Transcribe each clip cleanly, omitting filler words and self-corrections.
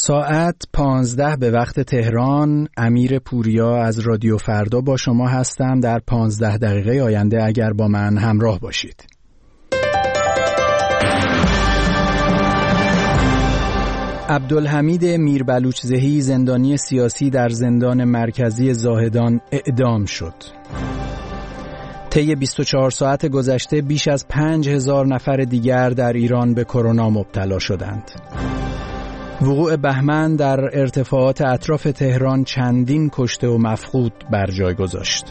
ساعت 15 به وقت تهران. امیر پوریا از رادیو فردا با شما هستم در 15 دقیقه آینده اگر با من همراه باشید. عبدالحمید میربلوچزهی زندانی سیاسی در زندان مرکزی زاهدان اعدام شد. طی 24 ساعت گذشته بیش از 5000 نفر دیگر در ایران به کرونا مبتلا شدند. وقوع بهمن در ارتفاعات اطراف تهران چندین کشته و مفقود بر جای گذاشت.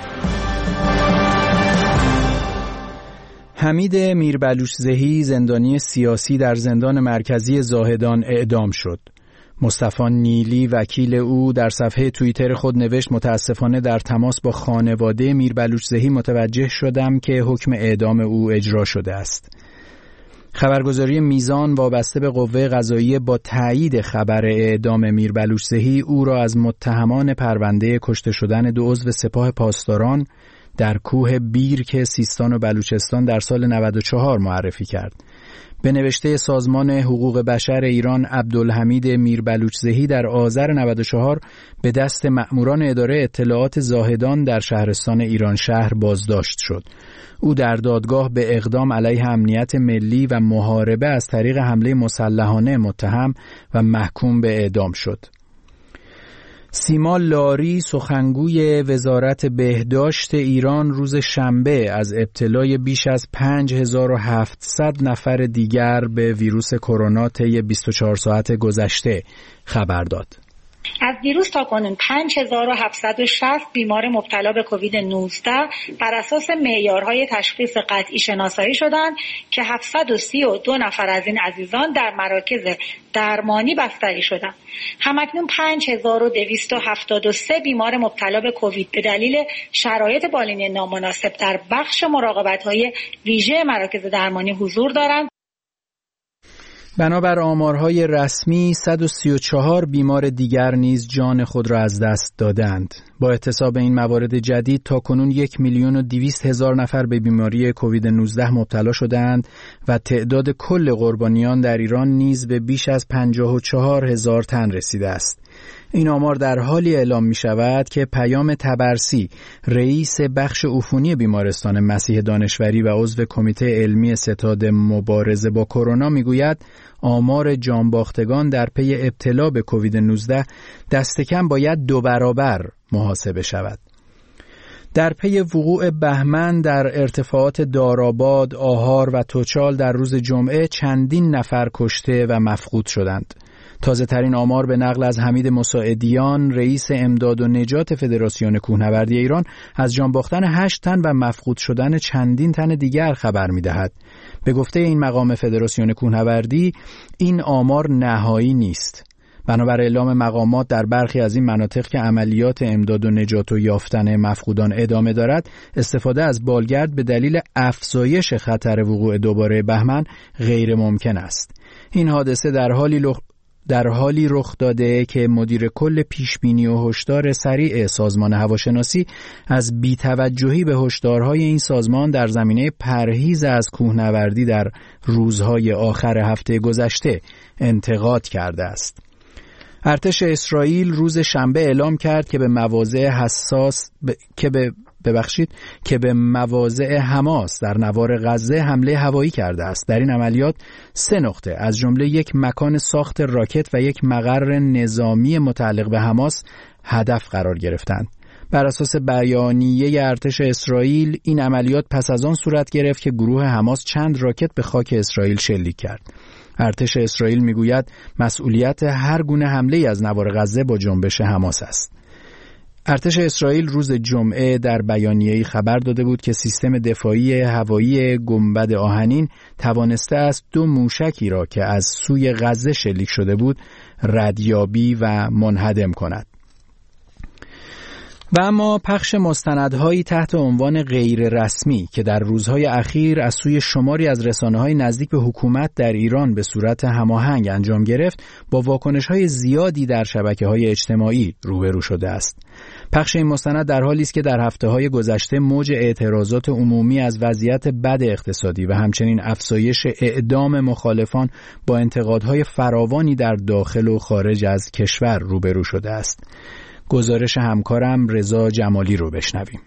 حمید میربلوچزهی زندانی سیاسی در زندان مرکزی زاهدان اعدام شد. مصطفی نیلی وکیل او در صفحه توییتر خود نوشت متاسفانه در تماس با خانواده میربلوچزهی متوجه شدم که حکم اعدام او اجرا شده است. خبرگزاری میزان وابسته به قوه قضاییه با تایید خبر اعدام میربلوچزهی او را از متهمان پرونده کشته شدن 2 عضو سپاه پاسداران در کوه بیرک سیستان و بلوچستان در سال 94 معرفی کرد. به نوشته سازمان حقوق بشر ایران، عبدالحمید میربلوچزهی در آذر 94 به دست مأموران اداره اطلاعات زاهدان در شهرستان ایران شهر بازداشت شد. او در دادگاه به اقدام علیه امنیت ملی و محاربه از طریق حمله مسلحانه متهم و محکوم به اعدام شد. سیما لاری سخنگوی وزارت بهداشت ایران روز شنبه از ابتلای بیش از 5700 نفر دیگر به ویروس کرونا طی 24 ساعت گذشته خبر داد. از دیروز تا کنون 5760 بیمار مبتلا به کووید 19 بر اساس معیارهای تشخیص قطعی شناسایی شدند که 732 نفر از این عزیزان در مراکز درمانی بستری شدند. همکنون 5273 بیمار مبتلا به کووید به دلیل شرایط بالینی نامناسب در بخش مراقبت‌های ویژه مراکز درمانی حضور دارند. بنابر آمارهای رسمی 134 بیمار دیگر نیز جان خود را از دست دادند. با احتساب این موارد جدید تا کنون 1,200,000 نفر به بیماری کووید 19 مبتلا شدند و تعداد کل قربانیان در ایران نیز به بیش از 54,000 تن رسیده است. این آمار در حالی اعلام می شود که پیام تبرسی، رئیس بخش عفونی بیمارستان مسیح دانشوری و عضو کمیته علمی ستاد مبارزه با کرونا می گوید آمار جانباختگان در پی ابتلا به کووید 19 دست کم باید 2 برابر محاسبه شود. در پی وقوع بهمن در ارتفاعات داراباد، آهار و توچال در روز جمعه چندین نفر کشته و مفقود شدند. تازه ترین آمار به نقل از حمید مساعدیان، رئیس امداد و نجات فدراسیون کوهنوردی ایران، از جان باختن 8 تن و مفقود شدن چندین تن دیگر خبر می‌دهد. به گفته این مقام فدراسیون کوهنوردی، این آمار نهایی نیست. بنابر اعلام مقامات در برخی از این مناطق که عملیات امداد و نجات و یافتن مفقودان ادامه دارد، استفاده از بالگرد به دلیل افزایش خطر وقوع دوباره بهمن غیر ممکن است. این حادثه در حالی رخ داده که مدیر کل پیشبینی و هشدار سریع سازمان هواشناسی از بی‌توجهی به هشدارهای این سازمان در زمینه پرهیز از کوهنوردی در روزهای آخر هفته گذشته انتقاد کرده است. ارتش اسرائیل روز شنبه اعلام کرد که به مواضع حماس در نوار غزه حمله هوایی کرده است. در این عملیات 3 نقطه از جمله یک مکان ساخت راکت و یک مقر نظامی متعلق به حماس هدف قرار گرفتند. بر اساس بیانیه ارتش اسرائیل این عملیات پس از آن صورت گرفت که گروه حماس چند راکت به خاک اسرائیل شلیک کرد. ارتش اسرائیل میگوید مسئولیت هر گونه حمله از نوار غزه با جنبش حماس است. ارتش اسرائیل روز جمعه در بیانیه‌ای خبر داده بود که سیستم دفاعی هوایی گنبد آهنین توانسته است 2 موشکی را که از سوی غزه شلیک شده بود ردیابی و منهدم کند. و اما پخش مستندهایی تحت عنوان غیر رسمی که در روزهای اخیر از سوی شماری از رسانه‌های نزدیک به حکومت در ایران به صورت هماهنگ انجام گرفت، با واکنش‌های زیادی در شبکه‌های اجتماعی روبرو شده است. پخش این مستند در حالی است که در هفته‌های گذشته موج اعتراضات عمومی از وضعیت بد اقتصادی و همچنین افزایش اعدام مخالفان با انتقادهای فراوانی در داخل و خارج از کشور روبرو شده است. گزارش همکارم رضا جمالی رو بشنویم.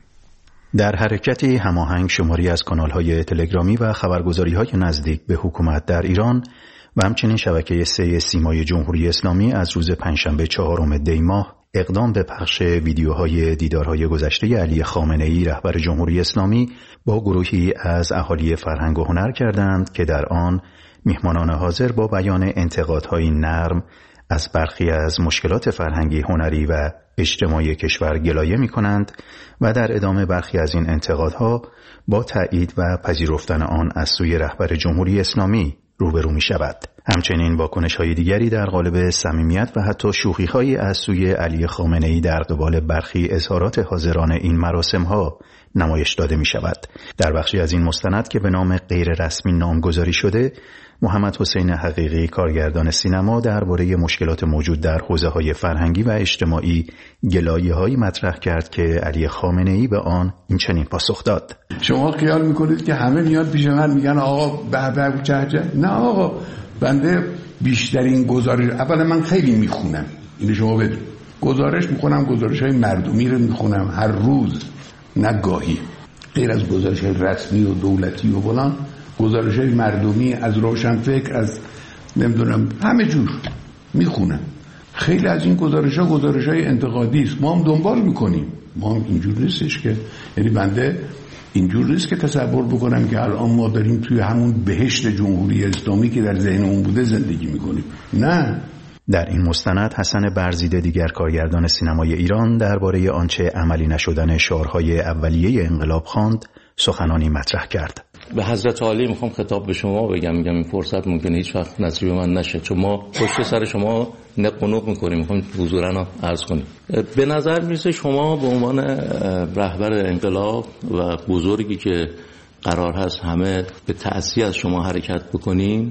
در حرکتی هماهنگ شماری از کانال‌های تلگرامی و خبرگزاری‌های نزدیک به حکومت در ایران و همچنین شبکه 3 سیمای جمهوری اسلامی از روز پنجشنبه 4 دی ماه اقدام به پخش ویدیوهای دیدارهای گذشته علی خامنه‌ای رهبر جمهوری اسلامی با گروهی از اهالی فرهنگ و هنر کردند که در آن میهمانان حاضر با بیان انتقادهای نرم از برخی از مشکلات فرهنگی، هنری و اجتماعی کشور گلایه می کنند و در ادامه برخی از این انتقادها با تایید و پذیرفتن آن از سوی رهبر جمهوری اسلامی روبرو می شود. همچنین واکنش‌های دیگری در قالب صمیمیت و حتی شوخی‌هایی از سوی علی خامنه‌ای در قبال برخی اظهارات حاضران این مراسم‌ها نمایش داده می شود. در بخشی از این مستند که به نام غیر رسمی نامگذاری شده، محمد حسین حقیقی کارگردان سینما درباره مشکلات موجود در حوزه‌های فرهنگی و اجتماعی گلایه‌هایی مطرح کرد که علی خامنه‌ای به آن این چنین پاسخ داد: شما خیال می‌کنید که همه میاد پیش من میگن آقا به چه؟ نه آقا، بنده بیشترین گزارش، اولا من خیلی میخونم، اینو شما بدون، گزارش میخونم، گزارش‌های مردمی رو میخونم هر روز، نه گاهی، غیر از گزارش‌های رسمی و دولتی و فلان، گزارش‌های مردمی از روشنفکر، از نمیدونم همه جور میخونم. خیلی از این گزارش‌ها گزارش‌های انتقادی است، ما هم دنبال میکنیم. ما هم اینجور نیستش که، یعنی بنده اینجور نیست که تصور بکنم که الان ما داریم توی همون بهشت جمهوری اسلامی که در ذهنمون بوده زندگی میکنیم. نه. در این مستند حسن برزیده دیگر کارگردان سینمای ایران درباره آنچه عملی نشدن شعارهای اولیه انقلاب خواند سخنانی مطرح کرد. به حضرت عالی میخوام خطاب به شما بگم، این فرصت ممکنه هیچ وقت نصیب من نشه، چون ما پشت سر شما نق و نق میکنیم، میخوام حضورا عرض کنیم. به نظر میرسه شما به عنوان رهبر انقلاب و بزرگی که قرار هست همه به تأسیس از شما حرکت بکنین،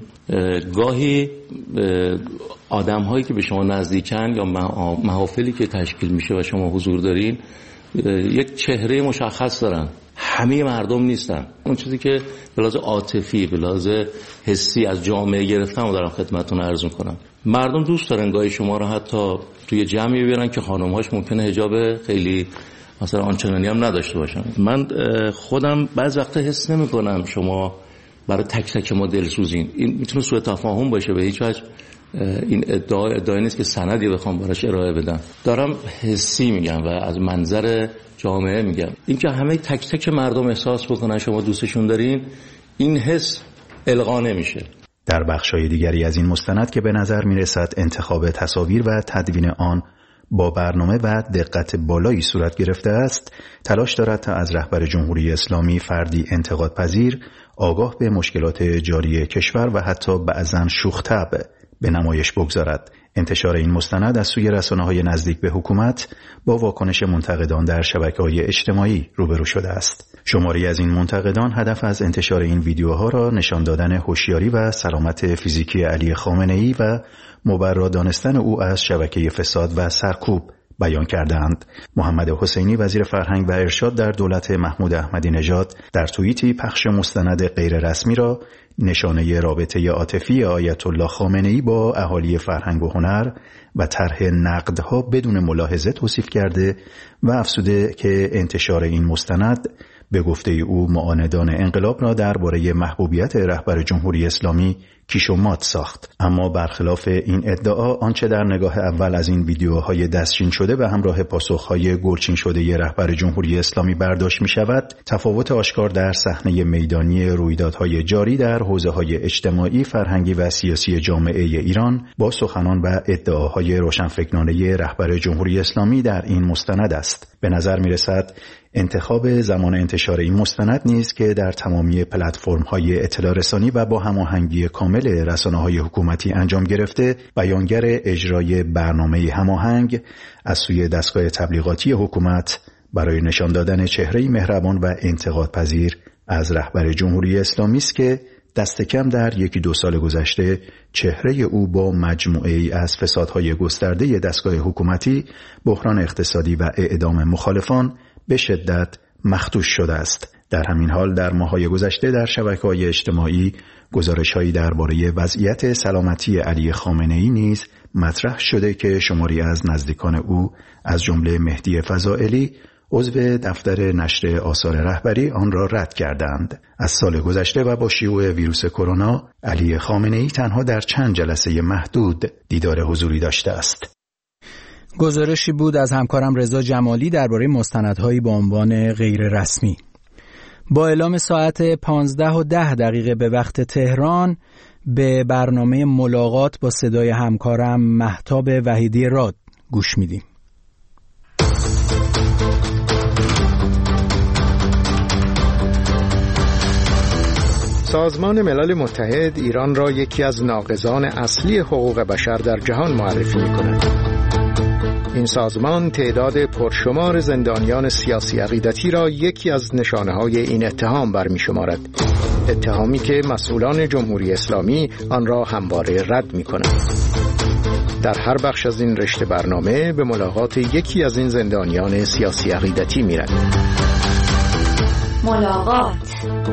گاهی آدم هایی که به شما نزدیکن یا محافلی که تشکیل میشه و شما حضور دارین یک چهره مشخص دارن، همه مردم نیستن. اون چیزی که به لحاظ عاطفی، به لحاظ حسی از جامعه گرفتم و دارم خدمتتون عرض میکنم. مردم دوست دارن گاهی شما رو حتی توی جمعی ببینن که خانم‌هاش ممکنه حجاب خیلی مثلا آنچنانی هم نداشته باشن. من خودم بعض وقتا حس نمی‌کنم شما برای تک تک ما دلسوزین. این میتونه سوء تفاهم باشه، به هیچ وجه این ادعای نیست که سندی بخوام براش ارائه بدم. دارم حسی میگم و از منظر جامعه میگم. اینکه همه تک تک مردم احساس بکنن شما دوستشون دارین، این حس القا نمیشه. در بخش‌های دیگری از این مستند که به نظر میرسد انتخاب تصاویر و تدوین آن با برنامه و دقت بالایی صورت گرفته است، تلاش دارد تا از رهبر جمهوری اسلامی فردی انتقادپذیر، آگاه به مشکلات جاری کشور و حتی بعضاً شوخ طبع به نمایش بگذارد. انتشار این مستند از سوی رسانه‌های نزدیک به حکومت با واکنش منتقدان در شبکه‌های اجتماعی روبرو شده است. شماری از این منتقدان هدف از انتشار این ویدیوها را نشان دادن هوشیاری و سلامت فیزیکی علی خامنه‌ای و مبرا دانستن او از شبکه فساد و سرکوب بیان کردند. محمد حسینی وزیر فرهنگ و ارشاد در دولت محمود احمدی نژاد در توییتی پخش مستند غیر رسمی را نشانه رابطه عاطفی آیت الله خامنه‌ای با اهالی فرهنگ و هنر و طرح نقدها بدون ملاحظه توصیف کرده و افزوده که انتشار این مستند به گفته او معاندان انقلاب را درباره محبوبیت رهبر جمهوری اسلامی کیش و مات ساخت. اما برخلاف این ادعا، آنچه در نگاه اول از این ویدیوهای دستچین شده به همراه پاسخهای گلچین شده رهبر جمهوری اسلامی برداشت می شود، تفاوت آشکار در صحنه میدانی رویدادهای جاری در حوزه‌های اجتماعی، فرهنگی و سیاسی جامعه ایران با سخنان و ادعاهای روشنفکرانه رهبر جمهوری اسلامی در این مستند است. به نظر می رسد انتخاب زمان انتشار این مستند نیز که در تمامی پلتفرم‌های اطلاع رسانی و با هماهنگی کامل رسانه‌های حکومتی انجام گرفته، بیانگر اجرای برنامه هماهنگ از سوی دستگاه تبلیغاتی حکومت برای نشان دادن چهره‌ای مهربان و انتقادپذیر از رهبر جمهوری اسلامی است که دست کم در 1-2 سال گذشته چهره او با مجموعه‌ای از فسادهای گسترده دستگاه حکومتی، بحران اقتصادی و اعدام مخالفان به شدت مخدوش شده است. در همین حال در ماه‌های گذشته در شبکه‌های اجتماعی گزارش‌هایی درباره وضعیت سلامتی علی خامنه‌ای نیز مطرح شده که شماری از نزدیکان او از جمله مهدی فضائلی عضو دفتر نشر آثار رهبری آن را رد کردند. از سال گذشته و با شیوع ویروس کرونا علی خامنه‌ای تنها در چند جلسه محدود دیدار حضوری داشته است. گزارشی بود از همکارم رضا جمالی درباره مستندهایی با عنوان غیر رسمی. با اعلام ساعت 15:10 به وقت تهران به برنامه ملاقات با صدای همکارم مهتاب وحیدی راد گوش میدیم. سازمان ملل متحد ایران را یکی از ناقضان اصلی حقوق بشر در جهان معرفی می‌کند. این سازمان تعداد پرشمار زندانیان سیاسی عقیدتی را یکی از نشانه‌های این اتهام برمی‌شمارد. اتهامی که مسئولان جمهوری اسلامی آن را همواره رد می‌کنند. در هر بخش از این رشته برنامه به ملاقات یکی از این زندانیان سیاسی عقیدتی می‌رویم. ملاقات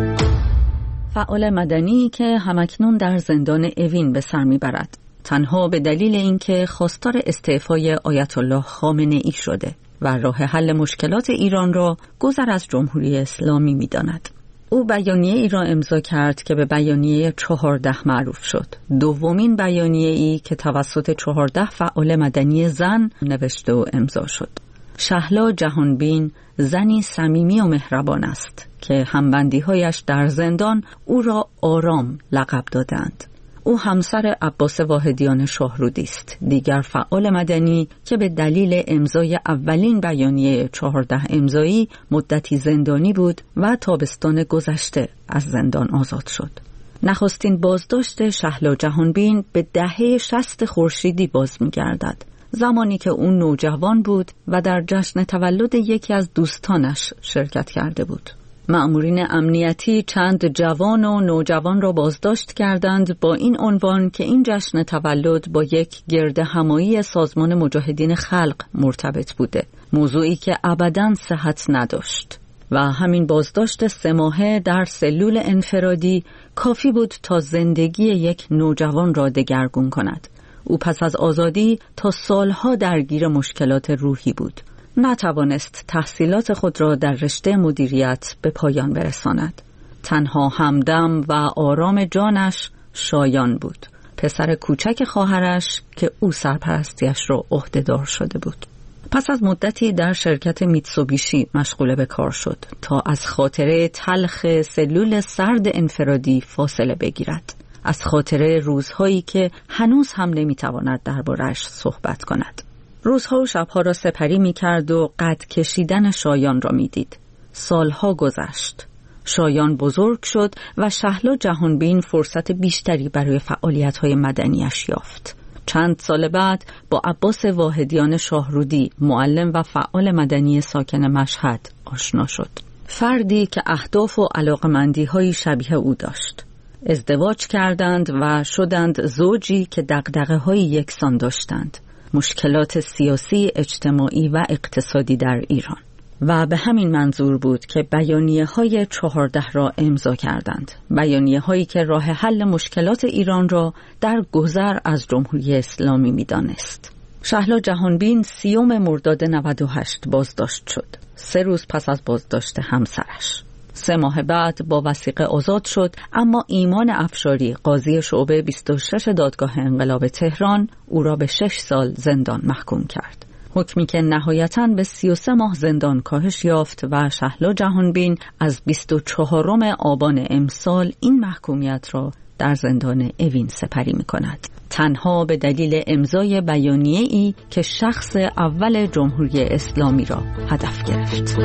فعال مدنی که همکنون در زندان اوین به سر میبرد، تنها به دلیل اینکه خواستار استعفای آیت الله خامنه ای شده و راه حل مشکلات ایران را گذر از جمهوری اسلامی میداند. او بیانیه ای را امضا کرد که به بیانیه 14 معروف شد. دومین بیانیه ای که توسط 14 فعال مدنی زن نوشته و امضا شد. شهلا جهانبین زنی صمیمی و مهربان است که همبندی‌هایش در زندان او را آرام لقب دادند. او همسر عباس واحدیان شاهرودی است، دیگر فعال مدنی که به دلیل امضای اولین بیانیه 14 امضایی مدتی زندانی بود و تابستان گذشته از زندان آزاد شد. نخستین بازداشت شهلا جهانبین به دهه 60 خورشیدی باز می‌گردد، زمانی که او نوجوان بود و در جشن تولد یکی از دوستانش شرکت کرده بود. مأمورین امنیتی چند جوان و نوجوان را بازداشت کردند با این عنوان که این جشن تولد با یک گردهمایی سازمان مجاهدین خلق مرتبط بوده، موضوعی که ابداً صحت نداشت. و همین بازداشت 3 ماهه در سلول انفرادی کافی بود تا زندگی یک نوجوان را دگرگون کند. او پس از آزادی تا سالها درگیر مشکلات روحی بود. نتوانست تحصیلات خود را در رشته مدیریت به پایان برساند. تنها همدم و آرام جانش شایان بود، پسر کوچک خواهرش که او سرپرستیش را عهده‌دار شده بود. پس از مدتی در شرکت میتسوبیشی مشغول به کار شد تا از خاطره تلخ سلول سرد انفرادی فاصله بگیرد، از خاطره روزهایی که هنوز هم نمیتواند درباره‌اش صحبت کند. روزها و شبها را سپری میکرد و قد کشیدن شایان را میدید. سالها گذشت. شایان بزرگ شد و شهلا جهانبین فرصت بیشتری برای فعالیت‌های مدنیش یافت. چند سال بعد با عباس واحدیان شاهرودی، معلم و فعال مدنی ساکن مشهد، آشنا شد. فردی که اهداف و علاقمندی‌های شبیه او داشت. ازدواج کردند و شدند زوجی که دغدغه‌های یکسان داشتند: مشکلات سیاسی، اجتماعی و اقتصادی در ایران. و به همین منظور بود که بیانیه‌های 14 را امضا کردند. بیانیه‌هایی که راه حل مشکلات ایران را در گذر از جمهوری اسلامی می‌دانست. شهلا جهانبین 30 مرداد 98 بازداشت شد، 3 روز پس از بازداشت همسرش. 3 ماه بعد با وثیقه آزاد شد، اما ایمان افشاری، قاضی شعبه 26 دادگاه انقلاب تهران، او را به 6 سال زندان محکوم کرد. حکمی که نهایتاً به 33 ماه زندان کاهش یافت و شهلا جهانبین از 24 آبان امسال این محکومیت را در زندان اوین سپری می‌کند، تنها به دلیل امضای بیانیه‌ای که شخص اول جمهوری اسلامی را هدف گرفت.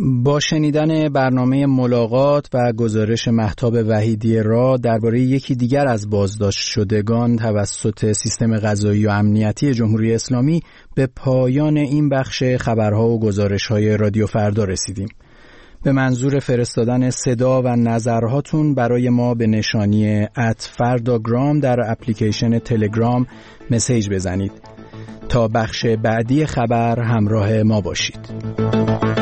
با شنیدن برنامه ملاقات و گزارش مهتاب وحیدی را درباره یکی دیگر از بازداشت شدگان توسط سیستم قضایی و امنیتی جمهوری اسلامی به پایان این بخش خبرها و گزارش‌های رادیو فردا رسیدیم. به منظور فرستادن صدا و نظرهاتون برای ما به نشانی @فرداگرام در اپلیکیشن تلگرام مسیج بزنید. تا بخش بعدی خبر همراه ما باشید.